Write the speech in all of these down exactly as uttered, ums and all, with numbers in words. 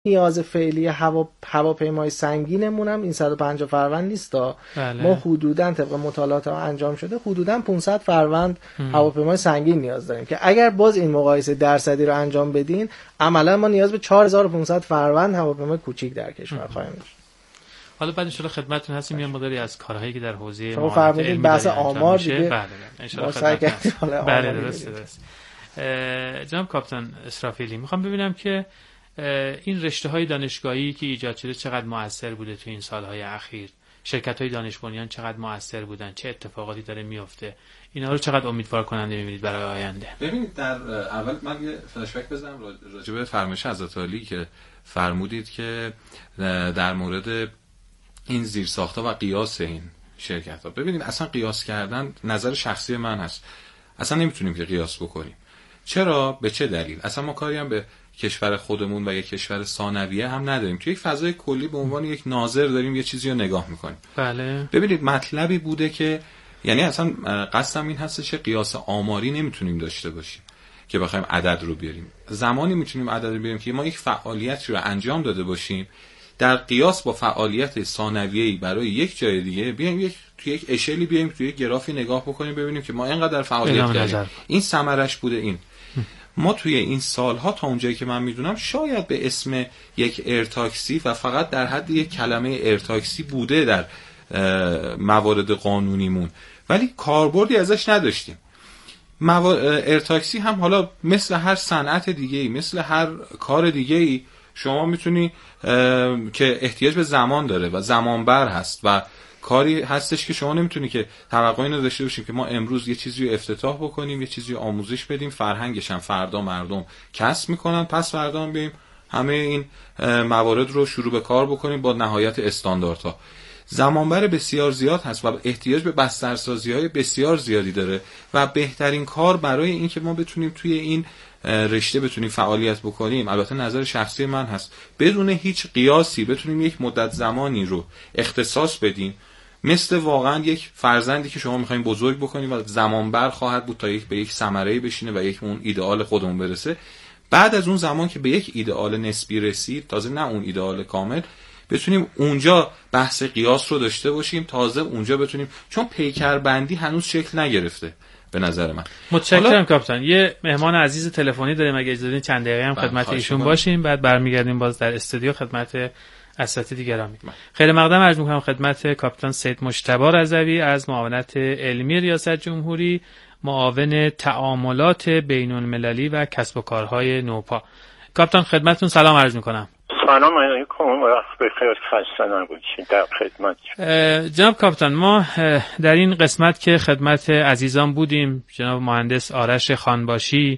نیاز فعلی هوا هواپیمای سنگینمون هم این صد و پنجاه فروند نیست تا بله. ما حدوداً طبق مطالعات ما انجام شده حدوداً پانصد فروند هواپیمای سنگین نیاز داریم که اگر باز این مقایسه درصدی رو انجام بدین عملاً ما نیاز به چهار هزار و پانصد فروند هواپیمای کوچیک در کشور خواهیم داشت. حالا بعد ان شاء الله خدمتتون هستیم یه مقداری از کارهایی که در حوزه شما فرمودید بحث آمار دیگه. بله بله ان شاء الله خدمتتون. بله درسته درست. جناب کاپیتان اسرافیلی میخوام ببینم که این رشته‌های دانشگاهی که ایجاد شده چقدر مؤثر بوده تو این سالهای اخیر، شرکت‌های دانش بنیان چقدر مؤثر بودن، چه اتفاقاتی داره میفته، اینا رو چقدر امیدوار کننده می‌بینید برای آینده؟ ببینید در اول من یه فلش بک بزنم راجع به فرمایش حضرت عالی که فرمودید که در مورد این زیرساخت‌ها و قیاس این شرکت‌ها. ببینید اصلا قیاس کردن نظر شخصی من هست، اصلا نمیتونیم که قیاس بکنیم. چرا؟ به چه دلیل؟ اصلا ما کاری هم به کشور خودمون و یک کشور ثانویه هم نداریم. توی یک فضای کلی به عنوان یک ناظر داریم یه چیزی رو نگاه میکنیم. بله. ببینید مطلبی بوده که یعنی اصلا قصدم این هستش که قیاس آماری نمیتونیم داشته باشیم که بخوایم عدد رو بیاریم. زمانی میتونیم عدد رو بیاریم که ما یک فعالیتی رو انجام داده باشیم در قیاس با فعالیت ثانویه‌ای برای یک جای دیگه بیایم یک توی یک اشلی بیایم توی یک گرافی نگاه بکنیم ببینیم که ما اینقدر فعالیت کردیم. این ثمرش بوده این. ما توی این سالها تا اونجایی که من میدونم شاید به اسم یک ایرتاکسی و فقط در حد یک کلمه ایرتاکسی بوده در موارد قانونیمون ولی کاربردی ازش نداشتیم. ایرتاکسی هم حالا مثل هر صنعت دیگه‌ای مثل هر کار دیگه‌ای شما میتونی که احتیاج به زمان داره و زمانبر هست و کاری هستش که شما نمیتونی که توقعی نداشته باشیم که ما امروز یه چیزی رو افتتاح بکنیم، یه چیزی رو آموزش بدیم، فرهنگش هم فردا مردم کسب میکنن، پس فردا هم بیایم همه این موارد رو شروع به کار بکنیم با نهایت استانداردها. زمانبر بسیار زیاد هست و احتیاج به بسترسازی‌های بسیار زیادی داره و بهترین کار برای این که ما بتونیم توی این رشته بتونیم فعالیت بکنیم، البته نظر شخصی من هست، بدون هیچ قیاسی بتونیم یک مدت زمانی رو اختصاص بدیم مثل واقعا یک فرزندی که شما میخواین بزرگ بکنیم و زمان بر خواهد بود تا یک به یک ثمره‌ای بشینه و یک اون ایدئال خودمون برسه. بعد از اون زمان که به یک ایدئال نسبی رسید، تازه نه اون ایدئال کامل، بتونیم اونجا بحث قیاس رو داشته باشیم، تازه اونجا بتونیم، چون پیکربندی هنوز شکل نگرفته به نظر من. متشکرم کاپیتان. یه مهمان عزیز تلفنی داریم، اگه اجازه بدین چند دقیقه هم خدمت ایشون باشیم، بعد برمیگردیم باز در استودیو خدمت اساتید گرامی. خیلی مقدم عرض می‌کنم خدمت کاپیتان سید مجتبی رضوی از معاونت علمی ریاست جمهوری، معاون تعاملات بین‌المللی و کسب و کارهای نوپا. کاپیتان خدمتتون سلام عرض می‌کنم. سلام علیکم و وقت بخیر، خسته نباشید. در خدمت جناب کاپیتان، ما در این قسمت که خدمت عزیزان بودیم، جناب مهندس آرش خانباشی،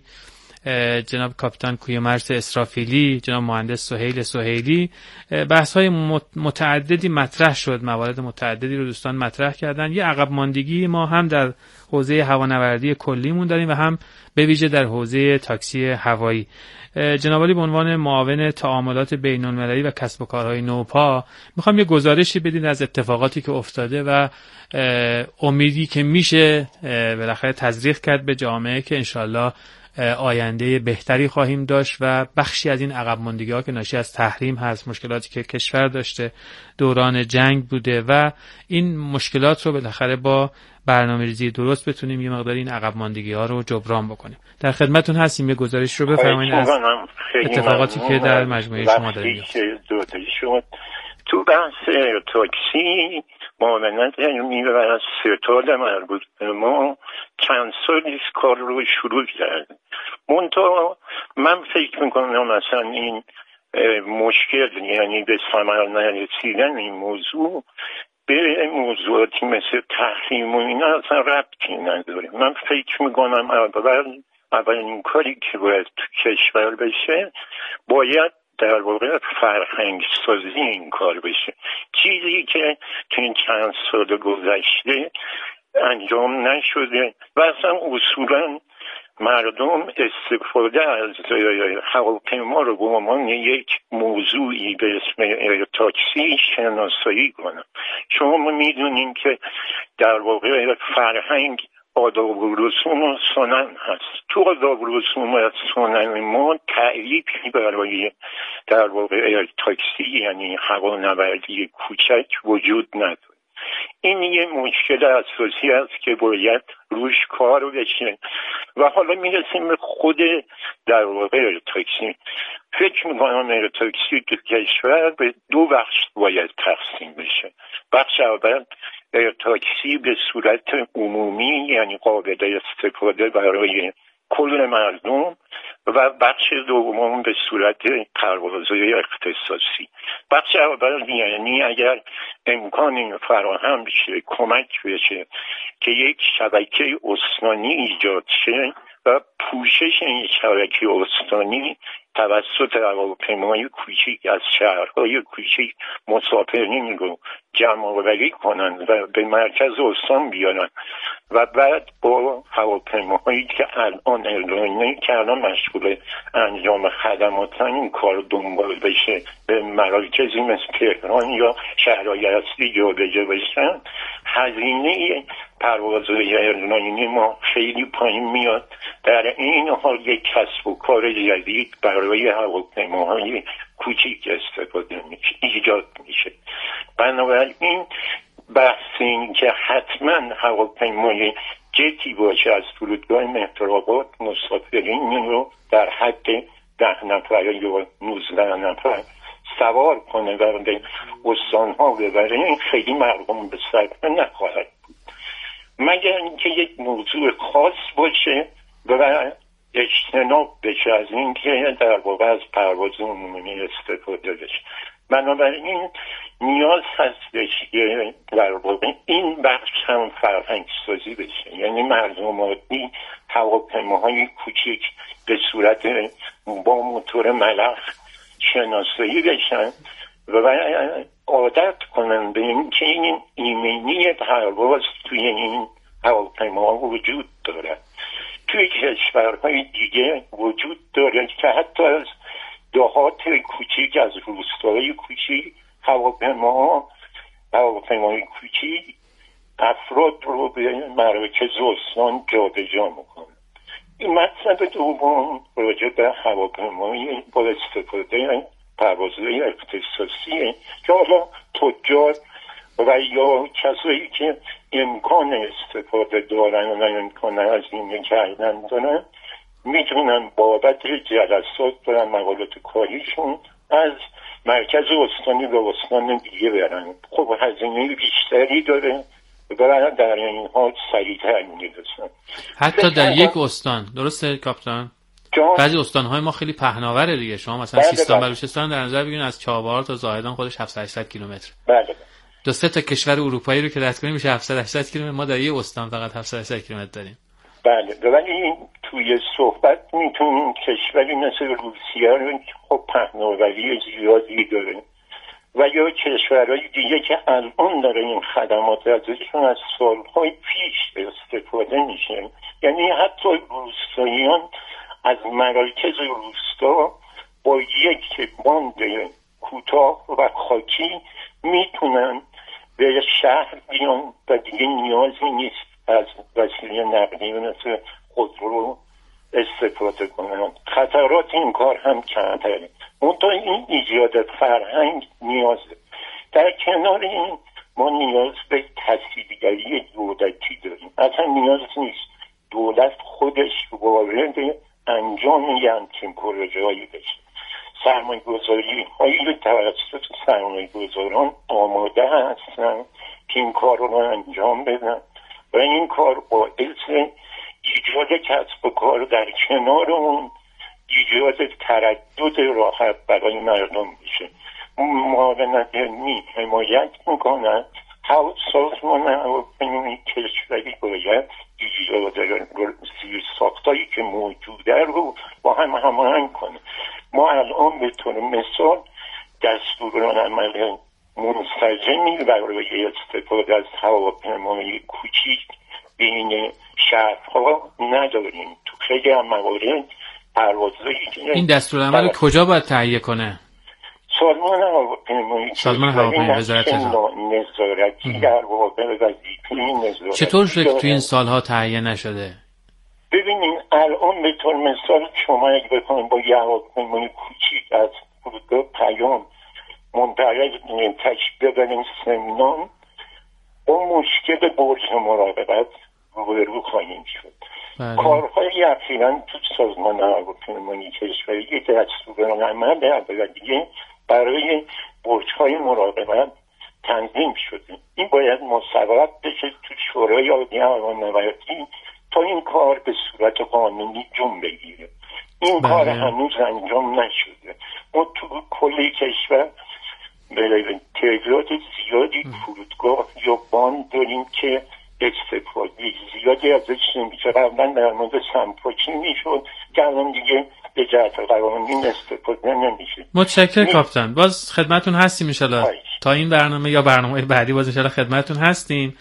جناب کاپیتان کویمرث اسرافیلی، جناب مهندس سهیل سهیلی، بحث‌های متعددی مطرح شد، موارد متعددی رو دوستان مطرح کردن. یه عقب ماندگی ما هم در حوزه هوانوردی کلیمون داریم و هم به ویژه در حوزه تاکسی هوایی. جناب عالی به عنوان معاون تعاملات بین‌المللی و کسب و کارهای نوپا میخوام یه گزارشی بدید از اتفاقاتی که افتاده و امیدی که میشه بالاخره تزریق کرد به جامعه که انشالله آینده بهتری خواهیم داشت و بخشی از این عقب ماندگی‌ها که ناشی از تحریم هست، مشکلاتی که کشور داشته، دوران جنگ بوده و این مشکلات رو بالاخره با برنامه‌ریزی درست بتونیم یه مقدار این عقب ماندگی‌ها رو جبران بکنیم. در خدمتتون هستیم، یه گزارش رو بفرمایید از اتفاقاتی که در مجموعه شما داره میفته. تو بحث تاکسی معاونت علمی و ستاد مربوط به ما چند سالی کار رو شروع کرد. منتها من فکر میکنم مثلا این مشکل، یعنی به ثمر نرسیدن این موضوع به موضوعاتی مثل تحریم و اینا اصلا ربطی نداره. من فکر میکنم اول اولین کاری که باید تو کشور بشه باید در واقع فرهنگ سازی این کار بشه، چیزی که تو این چند سال گذشته انجام نشده و اصلا اصولا مردم استفاده از هواپیما رو به عنوان یک موضوعی به اسم تاکسی شناسایی کنن. شما میدونین که در واقع فرهنگ آداب و رسوم و سنن هست. تو آداب و رسوم و سنن ما تعریفی برای در واقع تاکسی یعنی هوانوردی کوچک وجود نداره. این یه مشکل اساسی است که باید روش کار بشه. و حالا میرسیم به خود در واقع تاکسی. فکر میکنم تاکسی تو کشور به دو بخش باید تقسیم بشه. بخش اول تاکسی به صورت عمومی یعنی قابل استفاده برای کل مردم و بخش دوم به صورت پروازهای اختصاصی. بخش اول یعنی اگر امکان این فراهم بشه، کمک بشه که یک شبکه استانی ایجاد شه و پوشش این شبکه استانی توسط هواپیمای کوچیک از شهرهای کوچیک مسافرین رو جمع آوری کنند و به مرکز استان بیارن و بعد با هواپیماهایی که الان اعلانه که الان مشغول انجام خدماتن این کار دنبال بشه به مراکزی مثل تهران یا شهرهای اصلی جابجا بشن، هزینه پروازهای ایرلاینی ما خیلی پایین میاد. در این حال یک کسب و کار جدید برای هواپیماهای کوچیک استفاده میشه ایجاد میشه. بنابراین بحث این که حتما هواپیمای جتی باشه از فرودگاه مهرآباد مسافرین رو در حد ده نفر یا نوزده نفر سوار کنه و به استانها ببره، این خیلی مرغوم به صرفه نخواهد بود مگر اینکه یک موضوع خاص باشه و اجتناب بشه از این که در واقع از پرواز عمومی استفاده بشه. بنابراین نیاز هستش که در واقع این بخش هم فرهنگ سازی بشه، یعنی مردم عادی هواپیماهای کوچیک به صورت با موتور ملخ شناسایی بشن و عادت کنن به این که این ایمنی پرواز توی این هواپیماها وجود داره. توی کشورهای دیگه وجود داره که حتی از دهات کوچیک، از روستاهای کوچیک هواپیماها هواپیماهای کوچیک افراد رو به مراکز استان جابجا میکنه. این مطلب دوم راجع به هواپیماهای با استفاده پروازهای اختصاصیه که حالا تجار و یا کسایی که امکان استفاده دارن و امکان هزینه کردن دارن میتونن بابت جلسات و مقالات کاریشون از مرکز استانی به استان دیگه برن. خب هزینه بیشتری داره و در این حال سریعتر میرسن. حتی در یک استان. درسته کاپیتان؟ بعضی استانهای ما خیلی پهناوره دیگه. شما مثلا سیستان بلوچستان در نظر بگیرید از چابهار تا زاهدان خودش هفتصد هشتصد کیلومتر. بله. دو سه تا کشور اروپایی رو که رد کنیم میشه هفتصد هشتصد کیلومتر. ما در یک استان فقط هفتصد هشتصد کیلومتر داریم. بله. ولی این توی صحبت میتونیم کشوری مثل روسیه رو خب پهناوری زیادی داره و یا کشورهای دیگه که الان داره این خدمات ازشون از سالهای پیش استفاده میشه. یعنی حتی روستاییان از مراکز روستا با یک باند کوتاه و خاکی میتونن به شهر بیان و دیگه نیازی نیست از وسیله نقلیه مثل خودرو استفاده کنن. خطرات این کار هم کمتره. منتها این ایجاد فرهنگ نیازه. در کنار این ما نیاز به تسهیلگری دولتی داریم. اصلا نیاز نیست دولت خودش وارد انجام یه همچین پروژه هایی بشه. سرمایه گذاری هایی توسط سرمایه گذاران آماده هستن که این کار رو انجام بدن و این کار باعث ایجاد کسب و کار در کنار اون ایجاد تردد راحت برای مردم میشه. معاونت علمی حمایت میکنن. سازمان هواپیمایی کشوری باید ایجاد زیرساختایی که موجوده رو با هم هماهنگ کنه. ما الان به طور مثال دستورالعمل منسجمی برای استفاده از هواپیمای کوچیک بین شهرها نداریم. تو خیلی هم موارد پروازهایی این دستورالعمل کجا باید تهیه کنه؟ سازمان هواپیمایی سازمان هواپیمایی وزارت نظارتی در واقع وظیفه نظارتی. چطور شد توی این سالها تعیین نشده؟ ببینین الان به طور مثال شما اگه بخواید با یه هواپیمای کوچیک از فرودگاه پیام منطقه تشریف ببرین سمنان، اون مشکل برج مراقبت روبرو خواهیم شد. کارهای اخیراً تو سازمان هواپیمایی کشوری که دستورالعمل عمل دیگه برای برج‌های مراقبت تنظیم شده. این باید مصوب بشه تو شورای عالی هوانوردی تا این کار به صورت قانونی جون بگیره. این بله. کار هنوز انجام نشده. ما تو کل کشور به تعداد زیادی فرودگاه یا باند داریم که استفاده زیادی ازش نمیشه. قبلا در مورد سمپاچی میشد که الان دیگه به جهت قوانین استفاده نمیشه. متشکرم کاپیتان. باز خدمتون هستیم انشالله تا این برنامه یا برنامه بعدی باز انشالله خدمتون هستیم.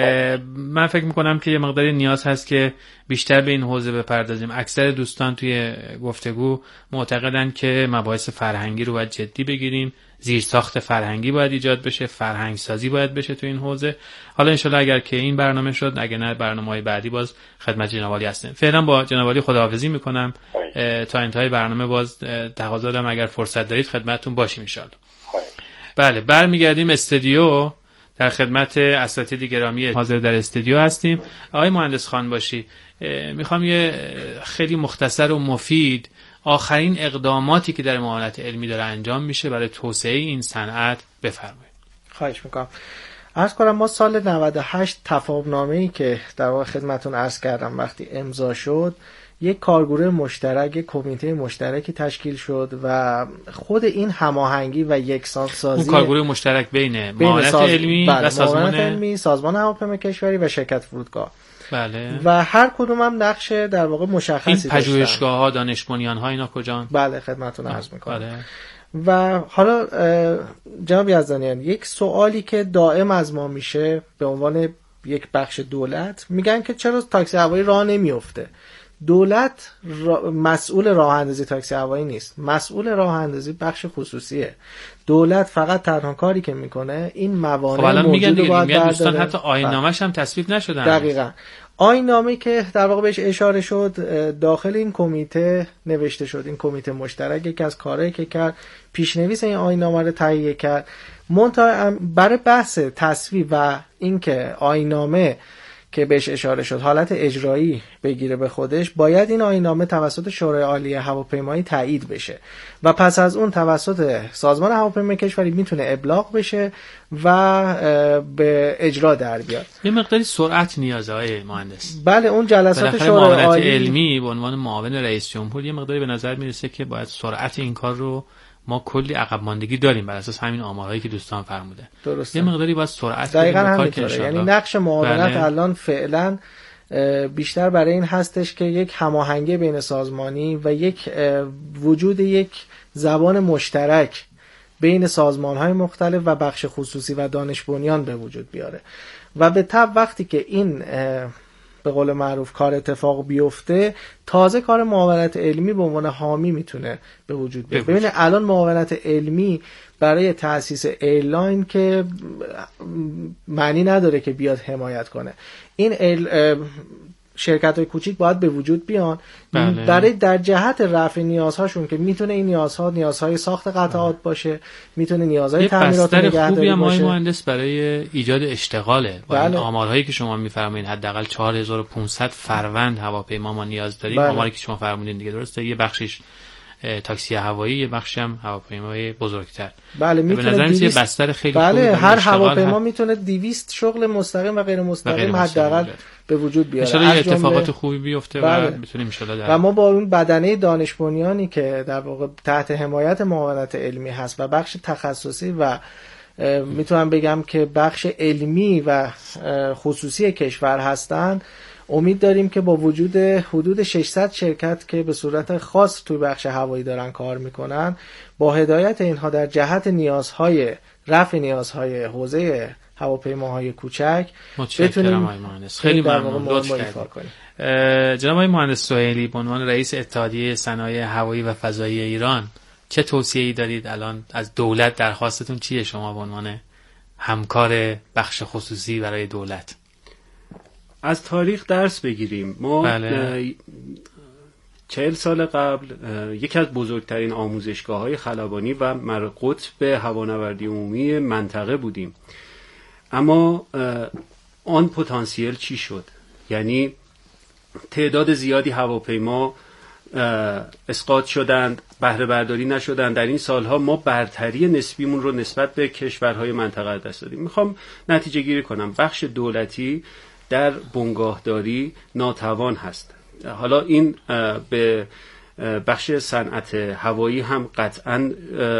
من فکر میکنم که یه مقداری نیاز هست که بیشتر به این حوزه بپردازیم. اکثر دوستان توی گفتگو معتقدن که مباحث فرهنگی رو باید جدی بگیریم، زیرساخت فرهنگی باید ایجاد بشه، فرهنگ سازی باید بشه تو این حوزه. حالا انشالله اگر که این برنامه شد، اگر نه برنامه‌های بعدی باز خدمت جناب عالی هستیم. فعلا با جناب عالی خداحافظی میکنم تا انتهای برنامه. باز تقاضا دارم اگر فرصت دارید خدمتتون باشیم انشالله. بله برمیگردیم استودیو. در خدمت اساتید گرامی حاضر در استودیو هستیم. آقای مهندس خانباشی، میخوام یه خیلی مختصر و مفید آخرین اقداماتی که در معاونت علمی داره انجام میشه برای توسعه این صنعت بفرمایید. خواهش میکنم. عرض کنم ما سال نود و هشت تفاهم‌نامه‌ای که در واقع خدمتتون عرض کردم وقتی امضا شد، یک کارگروه مشترک، یک کمیته مشترکی تشکیل شد و خود این هماهنگی و یکسان‌سازی اون کارگروه مشترک بین معاونت ساز... علمی بله، و سازمان علمی، سازمان هواپیمایی کشوری و شرکت فرودگاه. بله. و هر کدوم هم نقش در واقع مشخصی داشتن. این پژوهشگاه‌ها، دانش بنیان‌ها اینا کجان؟ بله خدمتتون عرض می‌کنم. بله. و حالا جناب یزدانیان، یک سوالی که دائم از ما میشه به عنوان یک بخش دولت، میگن که چرا تاکسی هوایی راه نمیفته؟ دولت را مسئول راه اندازی تاکسی هوایی نیست. مسئول راه اندازی بخش خصوصیه. دولت فقط تنها کاری که میکنه این موانع موجود رو باید برداره. دوستان حتی آیین‌نامه‌ش هم تصویب نشده. دقیقاً. آیین‌نامه‌ای که در واقع بهش اشاره شد داخل این کمیته نوشته شد. این کمیته مشترک یکی از کارهایی که کرد پیشنویس این آیین‌نامه رو تهیه کرد. منتها برای بحث تصویب و اینکه آیین‌نامه که بهش اشاره شد حالت اجرایی بگیره به خودش، باید این آیین‌نامه توسط شورای عالی هواپیمایی تایید بشه و پس از اون توسط سازمان هواپیمایی کشوری میتونه ابلاغ بشه و به اجرا در بیاد. یه مقداری سرعت نیازه های مهندس. بله اون جلسات شورای عالی علمی به عنوان معاون رئیس جمهور یه مقداری به نظر میرسه که باید سرعت این کار رو، ما کلی عقب ماندگی داریم بر اساس همین آمارهایی که دوستان فرموده. درسته. یه مقداری باید سرعت دقیقاً همینطوره. یعنی نقش معاونت بله. الان فعلا بیشتر برای این هستش که یک هماهنگی بین سازمانی و یک وجود یک زبان مشترک بین سازمان‌های مختلف و بخش خصوصی و دانش بنیان به وجود بیاره و به تبع وقتی که این به قول معروف کار اتفاق بیفته، تازه کار معاونت علمی به عنوان حامی میتونه به وجود بیاد. ببینید الان معاونت علمی برای تأسیس ایرلاین که معنی نداره که بیاد حمایت کنه. این ایل شرکت‌های کوچیک باید به وجود بیان بله. برای در جهت رفع نیازهاشون که میتونه این نیازها نیازهای ساخت قطعات بله. باشه، میتونه نیازهای تعمیرات نگهداری باشه. خوبی هم آقای مهندس برای ایجاد اشتغاله. با بله. این آمارهایی که شما میفرمایید حداقل چهار هزار و پانصد فروند هواپیما ما نیاز داریم. بله. آماری که شما فرمودین دیگه درسته. یه بخشش تاکسی هوایی، یه بخشی هم هواپیمای بزرگتر. بله میتونه دویست... یه بستر خیلی بله هر هواپیما میتونه دویست شغل مستقیم و غیر مستقیم حداقل به وجود بیاره. ان شاءالله اتفاقات خوبی بیفته بله. و بتونیم ان شاءالله و ما با اون بدنه دانش بنیانی که در واقع تحت حمایت معاونت علمی هست و بخش تخصصی و میتونم بگم که بخش علمی و خصوصی کشور هستند، امید داریم که با وجود حدود ششصد شرکت که به صورت خاص توی بخش هوایی دارن کار میکنن، با هدایت اینها در جهت نیازهای رفع نیازهای حوزه هواپیماهای کوچک بتونیم خیلی ممنون لطف کردید. جناب آقای مهندس سهیلی به عنوان رئیس اتحادیه صنایع هوایی و فضایی ایران چه توصیه‌ای دارید الان از دولت؟ درخواستتون چیه شما به عنوان همکار بخش خصوصی برای دولت؟ از تاریخ درس بگیریم. ما بله. چهل سال قبل یکی از بزرگترین آموزشگاه‌های خلبانی و قطب هوانوردی عمومی منطقه بودیم، اما آن پتانسیل چی شد؟ یعنی تعداد زیادی هواپیما اسقاط شدند، بهره برداری نشدند. در این سالها ما برتری نسبیمون رو نسبت به کشورهای منطقه دست دادیم. میخوام نتیجه گیری کنم. بخش دولتی در بنگاهداری ناتوان هست. حالا این به بخش صنعت هوایی هم قطعا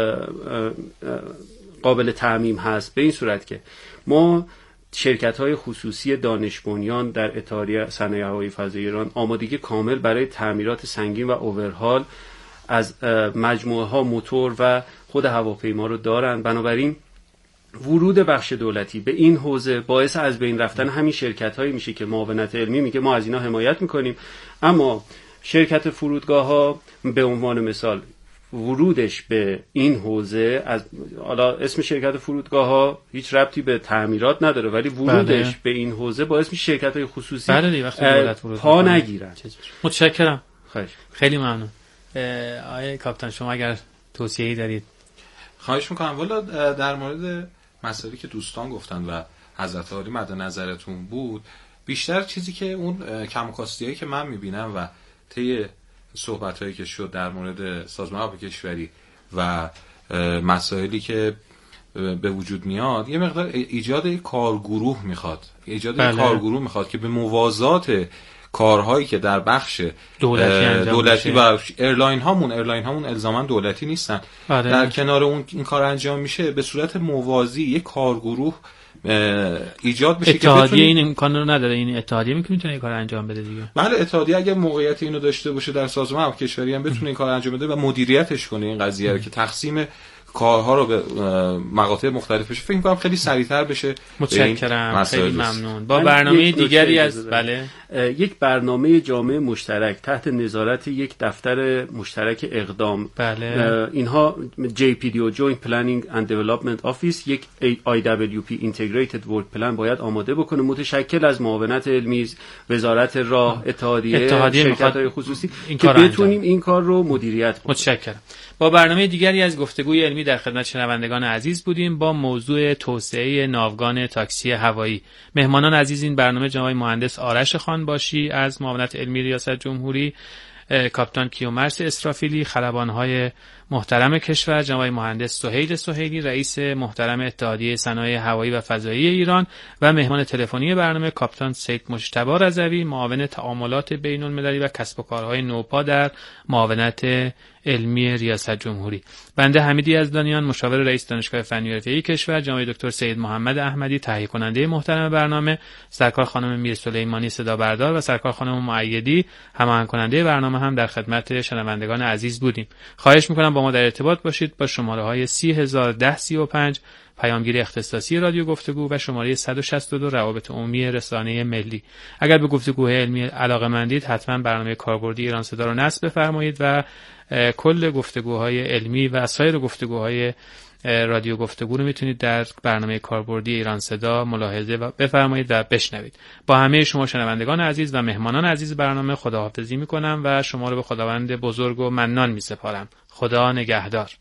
قابل تعمیم هست، به این صورت که ما شرکت‌های خصوصی دانش بنیان در اتحادیه صنایع هوایی فضایی ایران آمادگی کامل برای تعمیرات سنگین و اوورهال از مجموعه‌ها موتور و خود هواپیما رو دارند. بنابراین ورود بخش دولتی به این حوزه باعث از بین رفتن همین شرکت‌هایی میشه که معاونت علمی میگه ما از اینا حمایت میکنیم، اما شرکت فرودگاه‌ها به عنوان مثال ورودش به این حوزه، از حالا اسم شرکت فرودگاه‌ها هیچ ربطی به تعمیرات نداره، ولی ورودش بله. به این حوزه باعث میشه شرکت‌های خصوصی بله وقتی دولت ورود پا نگیرن. متشکرم. خواهش. خیلی ممنون. آقای کاپیتان شما اگر توصیه‌ای دارید. خواهش میکنم. والا در مورد مسائلی که دوستان گفتن و حضرت عالی مد نظرتون بود، بیشتر چیزی که اون کم‌وکاستی‌هایی که من میبینم و طی صحبت‌هایی که شد در مورد سازمان آب کشوری و مسائلی که به وجود میاد، یه مقدار ایجاد یک کارگروه میخواد، ایجاد بله. یک کارگروه میخواد که به موازات کارهایی که در بخش دولتی, دولتی و ایرلاین هامون ایرلاین هامون الزاما دولتی نیستن بله. در کنار اون این کار انجام میشه، به صورت موازی یک کارگروه ایجاد بشه که اتحادیه این امکان رو نداره. این اتحادیه میتونه این کار انجام بده دیگه. بله اتحادیه اگه موقعیت اینو داشته باشه در سازمان آب کشوری هم بتونه این کار انجام بده و مدیریتش کنه این قضیه رو که تقسیم کارها رو به مقاطع مختلفش فکر می‌کنم خیلی سریعتر بشه. متشکرم، خیلی ممنون. با برنامه دیگری از بله یک برنامه جامع مشترک تحت نظارت یک دفتر مشترک اقدام بله. اینها جی پی دی او Joint Planning and Development Office یک آی دبلیو پی Integrated Work Plan باید آماده بکنه، متشکل از معاونت علمی، وزارت راه، اتحادیه, اتحادیه شرکت‌های خصوصی که بتونیم این کار رو مدیریت کنیم. متشکرم. با برنامه دیگری از گفتگوی علمی در خدمت شنوندگان عزیز بودیم با موضوع توسعه ناوگان تاکسی هوایی. مهمانان عزیز این برنامه جناب مهندس آرش خانباشی از معاونت علمی ریاست جمهوری، کاپیتان کیومرث اسرافیلی، خلبان‌های محترم کشور، جناب مهندس سهیل سهیلی رئیس محترم اتحادیه صنایع هوایی و فضایی ایران و مهمان تلفنی برنامه کاپیتان سید مجتبی رضوی، معاون تعاملات بین‌المللی و کسب و کارهای نوپا در معاونت علمی ریاست جمهوری. بنده حمید یزدانیان مشاور رئیس دانشگاه فنی و حرفه‌ای کشور، جناب دکتر سید محمد احمدی تهیه کننده محترم برنامه، سرکار خانم میر سلیمانی صدا بردار و سرکار خانم مؤیدی هماهنگ کننده برنامه هم در خدمت شنوندگان عزیز بودیم. خواهش می‌کنم با ما در ارتباط باشید با شماره‌های سی هزار و ده سی و پنج پیامگیر اختصاصی رادیو گفتگو و شماره صد و شصت و دو روابط عمومی رسانه ملی. اگر به گفتگوهای علمی علاقه‌مندید حتما برنامه کاربردی ایران صدا رو نصب بفرمایید و کل گفتگوهای علمی و سایر گفتگوهای رادیو گفتگو رو میتونید در برنامه کاربردی ایران صدا ملاحظه و بفرمایید و بشنوید. با همه شما شنوندگان عزیز و مهمانان عزیز برنامه خداحافظی میکنم و شما رو به خداوند بزرگ و منان میسپارم. خدا نگهدار.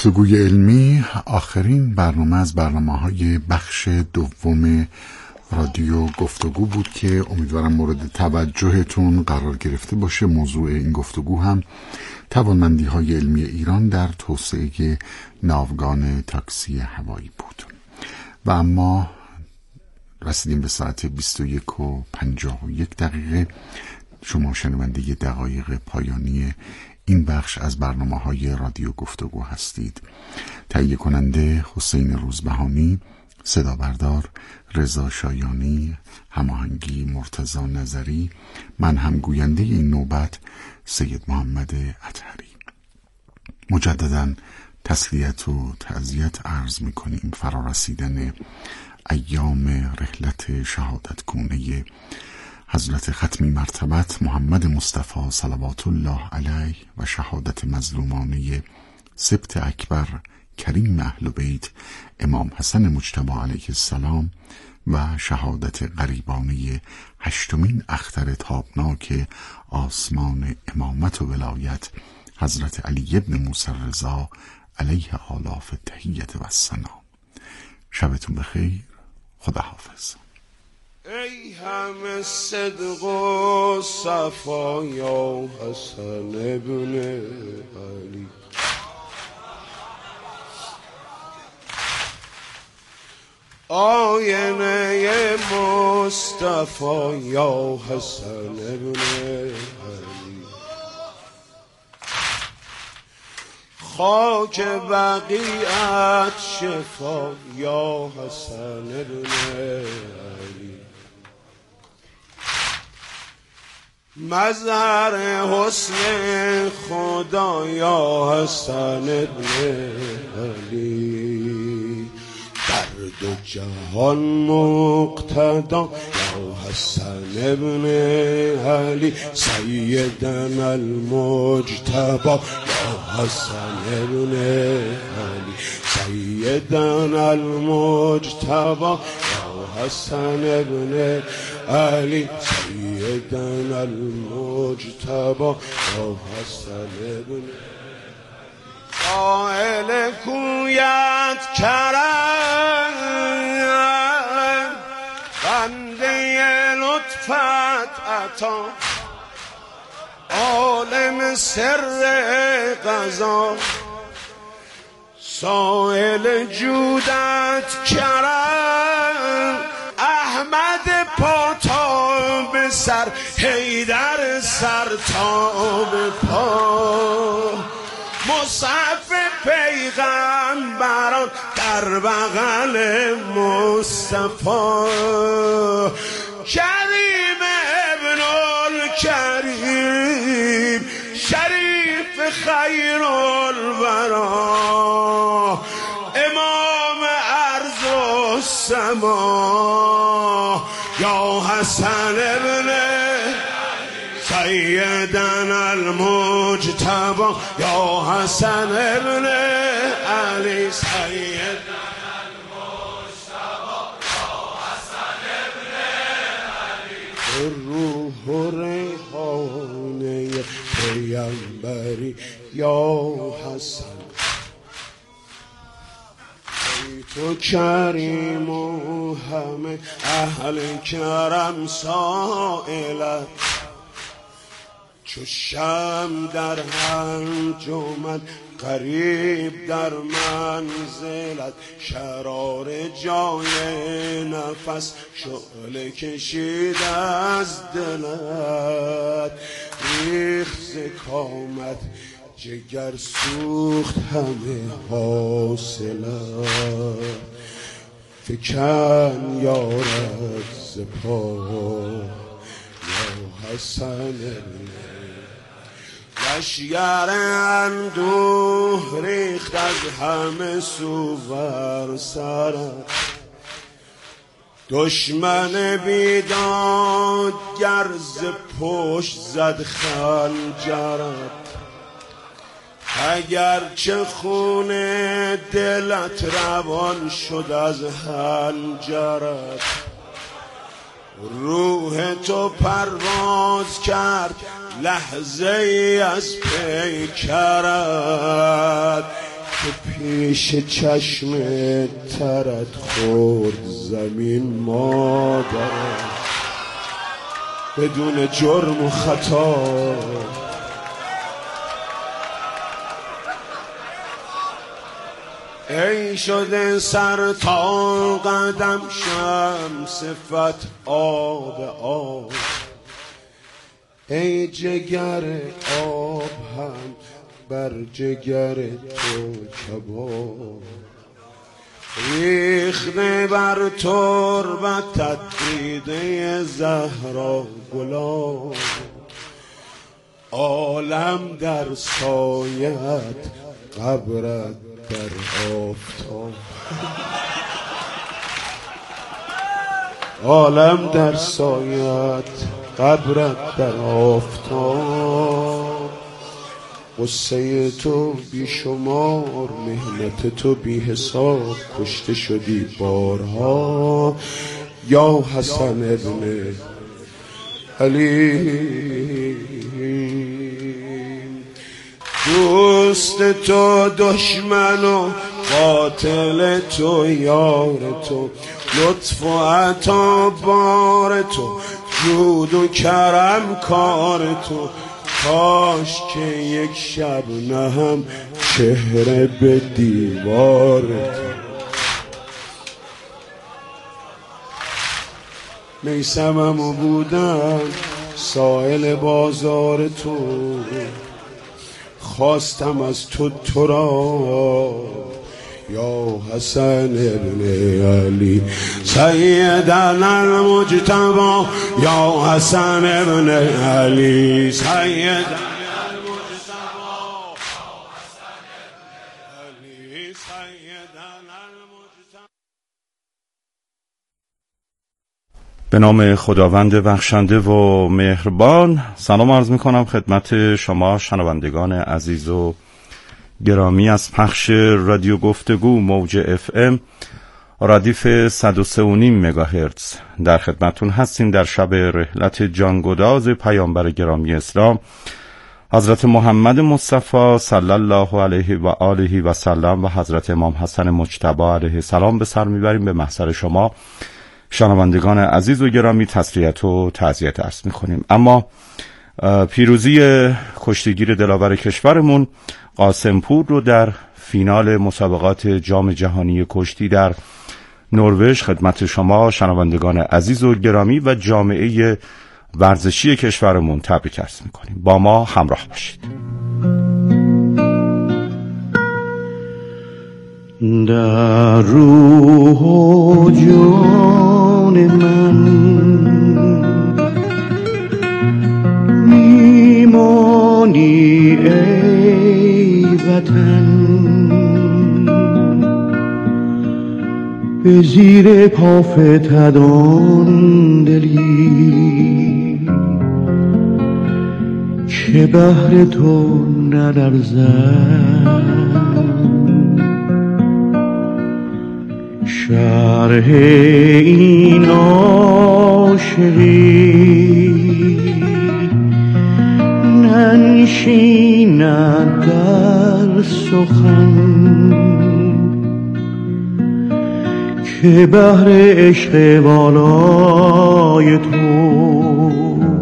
گفتگوی علمی آخرین برنامه از برنامه‌های بخش دوم رادیو گفتگو بود که امیدوارم مورد توجهتون قرار گرفته باشه. موضوع این گفتگو هم توانمندی‌های علمی ایران در توسعه ناوگان تاکسی هوایی بود. و اما رسیدیم به ساعت بیست و یک و پنجاه و یک دقیقه. شما شنونده دقایق پایانی این بخش از برنامه‌های رادیو گفتگو هستید. تهیه کننده حسین روزبهانی، صدا بردار رضا شایانی، هماهنگی مرتضی نظری، من هم گوینده این نوبت سید محمد اطهری. مجدداً تسلیت و تعزیت عرض می‌کنیم فرارسیدن ایام رحلت شهادت گونه حضرت ختمی مرتبت محمد مصطفی صلوات الله علیه و شهادت مظلومانه سبط اکبر کریم اهل بیت امام حسن مجتبی علیه السلام و شهادت غریبانه هشتمین اختر تابناک آسمان امامت و ولایت حضرت علی ابن موسی رضا علیه آلاف تحیت و السلام. شبتون بخیر. خداحافظ. ای همه صدق و صفا یا حسن ابن علی، آینه مصطفی یا حسن ابن علی، خاک بقیت شفا یا حسن ابن علی، مظهر حسن خدا یا حسن ابن علی، در دو جهان مقتدا یا حسن ابن علی، سیدنا المجتبی یا حسن ابن علی، سیدنا المجتبی یا حسن ابن علی، سیدنا المجتبی یا حسن ابن قائل کویت کرم بنده لطفت عطا، عالم سر قضا، سائل جودت کرم احمد پا تا به سر، حیدر سر تا به پا، مصحف پیغمبران در بغل مصطفی، کریم ابن الکریم شریف خیر الورا، امام ارض و سما یا حسن ابن سیدنا المجتبی یا حسن ابن علی، سیدنا المجتبی یا حسن ابن علی، روح و ریحانه پیامبری یا حسن، تو کریم و همه اهل کرم سائلت، چو شمع در انجمن قریب در منزلت، شرار جای نفس شعله کشید از دلت، ریخت ز کامت جگر سوخت همه حاصلت، فکن یارد ز پا یا حسن لشگر اندوه ریخت از همه سو بر سرت، دشمن بیداد گرز پشت زد خنجرت، اگرچه خون دلت روان شد از حنجرت، روح تو پرواز کرد لحظه ای از پیکرت، که پیش چشم ترت خورد زمین مادر بدون جرم و خطا. ای شده سر تا قدم شم صفت آب آب، ای جگر آب هم بر جگر تو کباب. ریخته بر تربتت دیده زهرا گلاب، عالم در سایت قبرت در آفتاب. عالم در سایت قبرت در آفتاب. قصه تو بی شمار، مهنت تو بی حساب، کشته شدی بارها یا حسن ابن علی. دوست تو دشمن و قاتل تو یار تو، لطف و عطا بار تو، جود و کرم کار تو. کاش که یک شب نه هم چهره به دیوار تو. میسمم بودم سائل بازار تو، خواستم از تو تو را یا حسن ابن علی. سیدنا المجتبی یا حسن ابن علی، سیدنا المجتبی علی، سیدنا المجتبی. به نام خداوند بخشنده و مهربان. سلام عرض می کنم خدمت شما شنوندگان عزیز و گرامی از پخش رادیو گفتگو موج اف ام ردیف صد و سه و نیم مگاهرتز. در خدمتون هستیم در شب رحلت جانگداز پیامبر گرامی اسلام حضرت محمد مصطفی صلی الله علیه و آله و سلم و حضرت امام حسن مجتبی علیه السلام به سر میبریم. به محضر شما شنوندگان عزیز و گرامی تسلیت و تعزیت عرض میکنیم. اما پیروزی کشتیگیر دلاور کشورمون قاسمپور رو در فینال مسابقات جام جهانی کشتی در نروژ خدمت شما شنوندگان عزیز و گرامی و جامعه ورزشی کشورمون تبریک عرض میکنیم. با ما همراه باشید. در روح و جان من میمانی ای وطن، به زیر پا فتدان دلی که بهر تو نلرزد. شرح این عاشقی ننشیند در سخن، که بهر عشق والای تو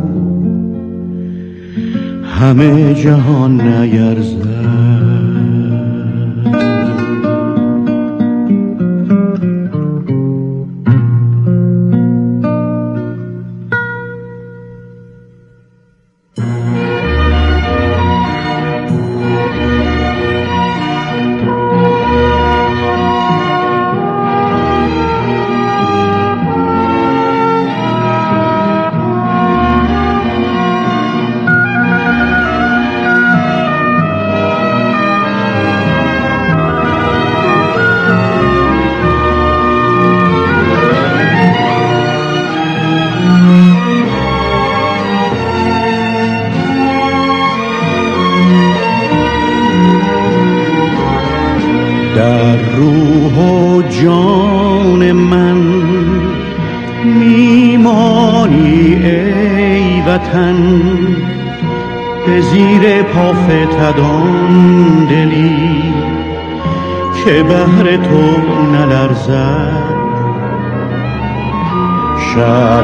همه جهان نیرزد. در روح و جان من میمانی ای وطن، به زیر پا فتدان دلی که بهر تو نلرزد. شهر